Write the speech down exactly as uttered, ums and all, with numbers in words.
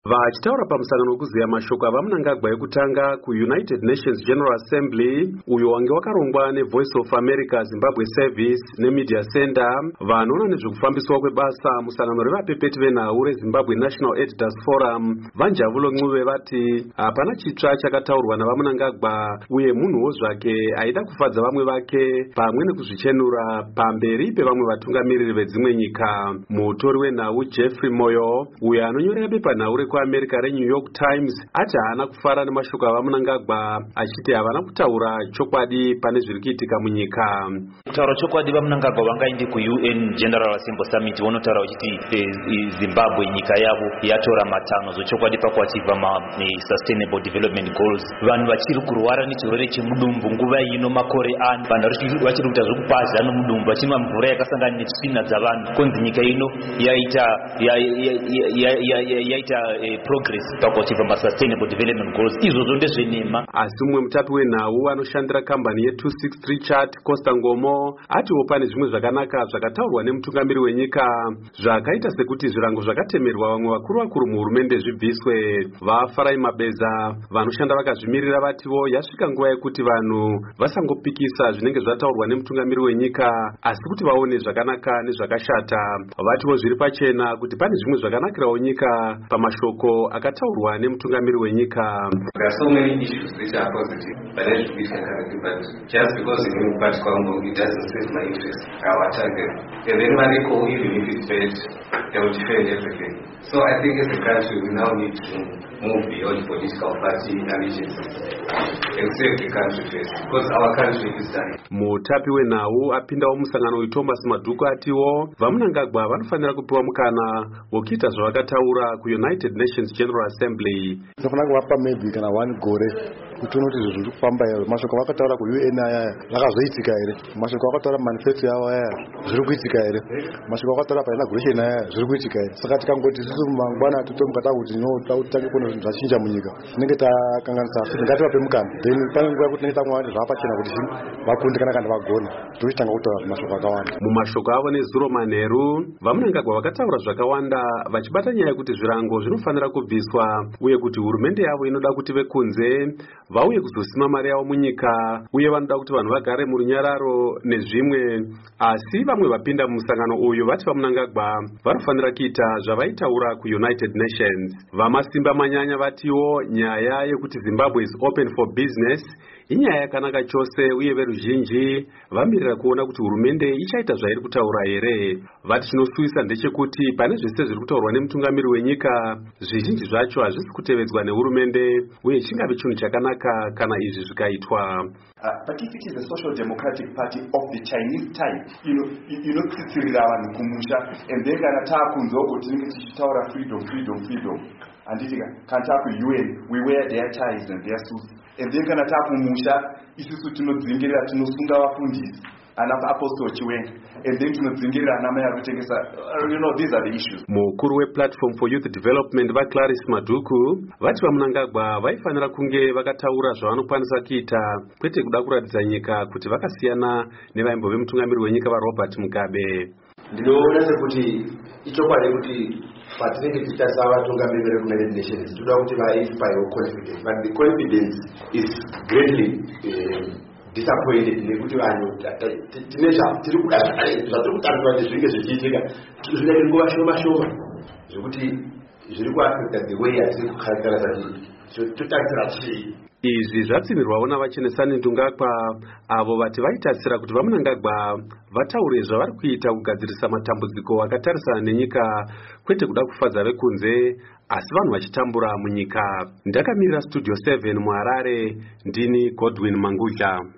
Vachitaura pamusangano wekuziya mashoko avamunangagwa ekutanga kuUnited Nations General Assembly uyo wange wakarongwa neVoice of America Zimbabwe Service neMedia Center, vanoona nezvekufambiswa kwebasa musangano revapepeti venhau reZimbabwe National Editors Forum Vanjavulo Ncube vati hapana chitsva chakataurwa navamunangagwa uye munhuwo zvake aida kufadza vamwe vake pamwe nekuzvichenura pamberi pevamwe vatungamiriri vedzimwe nyika. Mutori wenhau Jeffrey Moyo uyo anonyorera bepanhau kuAmerica reNew York Times ati haana kufara nemashoko avamunangagwa achiti havana kutaura chokwadi pane zviri kuitika munyika. Kutaura chokwadi vamunangagwa vangaende kuU N General Assembly Summit vonotaura vachiti Zimbabwe nyika yavo yatora matanho zvochokwadi pakuachiva ma Sustainable Development Goals. Vanhu vachiri kurwara nechirwere chemudumbu nguva ino makore ano, vanhu vachiri kuita zvekupaza nomudumbu vachimwa mvura yakasangana netsvina dzavanhu. Konzi nyika ino yaita yaita progress pakuachiva ma Sustainable Development Goals. Izvozvo ndezvenema. Asi mumwe mutapi wenhau anoshandira kambani ye two sixty-three Chat Costa Ngomo atiwo pane zvimwe zvakanaka zvakataurwa nemutungamiri wenyika zvakaita sekuti zvirango zvakatemerwa vamwe vakuru vakuru muhurumende zvibviswe. Vafarai Mabeza vanoshanda vakazvimirira vatiwo yasvika nguva yekuti vanhu vasangopikisa zvinenge zvataurwa nemutungamiri wenyika asi kuti vaone zvakanaka nezvakashata. Vatiwo zviri pachena kuti pane zvimwe zvakanakirawo nyika pamashoko akataurwa nemutungamiri wenyika. There are so many issues which are positive, but then we can have it, but just because you know part Congo, it doesn't serve my interest, I will attack them. And then when they call, even if it's bad, they will defend everything. So I think as a country, we now need to move beyond political party allegiances and save the country first, because our country is dying. Mutapi wenhau apindawo musangano uyu Thomas Maduku atiwo vamunangagwa vanofanira kupiwa mukana wokuita zvavakataura kuUnited Nations General Assembly. Tinofanira kuvapa maybe kana one gore kuti uno kuti zviri kufamba ere, mashoko vakataura kuU N aya zvakazoitika ere, mashoko vakataura manifesto yavo aya zviri kuitika ere, mashoko vakataura painauguration aya zviri kuitika ere. Saka tikangoti isusu mangwana totomuka takuti no tautange kuona zvinhu zvachinja munyika tinenge takanganisa asi ngativape mukana then pane nguva yekuti tinenge tamwa kuti zvapachena kuti vakunde kana kana vagona tochitanga kutaura mashoko akawanda. Mumashoko avo nezuro manheru vamunangagwa vakataura zvakawanda vachibata nyaya yekuti zvirango zvinofanira kubviswa uye kuti hurumende yavo inoda kuti vekunze vauye kuzosima mari yavo munyika uye vanoda kuti vanhu vagare murunyararo nezvimwe. Asi vamwe vapinda mumusangano uyu vati vamunangagwa vanofanira kuita zvavaitaura kuUnited Nations. Vamasimba manyanya vatiwo nyaya yekuti Zimbabwe is open for business inyaya yakanaka chose uye veruzhinji vamirira kuona kuti hurumende ichaita zvairi kutaura here. Vati chinosuisa ndechekuti pane zvese zviri kutaurwa nemutungamiri wenyika zvizhinji zvacho hazvisi kutevedzwa nehurumende uye chingave chinhu chakanaka kana izvi zvikaitwa. Uh, but if it is the Social Democratic Party of the Chinese type, you know, you know, tsitsirira vanhu kumusha, and then kana taakunzoko tinenge tichitaura freedom, freedom, freedom. Anditika kana taakuU N, we wear their ties and their suits. And then kana taakumusha, isusu tinodzingirira tinosunga vafundisi. Apostle Chiwenga, and then tinodzingirira ana mai akutengesa. You know, these are the issues. Mukuru wePlatform for Youth Development vaClarice Maduku vati vamunangagwa vaifanira kunge vakataura zvavanokwanisa kuita kwete kuda kuratidza nyika kuti vakasiyana nevaimbove mutungamiri wenyika vaRobert Mugabe. Ndinoona sekuti ichokwadi kuti patinenge tichitarisa vatungamiri veUnited Nations toda kuti vainspire confidence, but the confidence is greatly uh, disappointed nekuti vanhu tine tiri kuda zvatiri kutariswa kuti zvinenge zvichiitika zvinoita nguva shoma shoma zvekuti zviri kuaffecta the way atiri kukarakteriza totarisira chii. Izvi zvatsimirwawo navachenesani Ndungakwa avo vati vaitarisira kuti vamunangagwa vataure zvavari kuita kugadzirisa matambudziko akatarisana nenyika kwete kuda kufadza vekunze asi vanhu vachitambura munyika. Ndakamirira Studio seven muHarare, ndini Godwin Mangudla.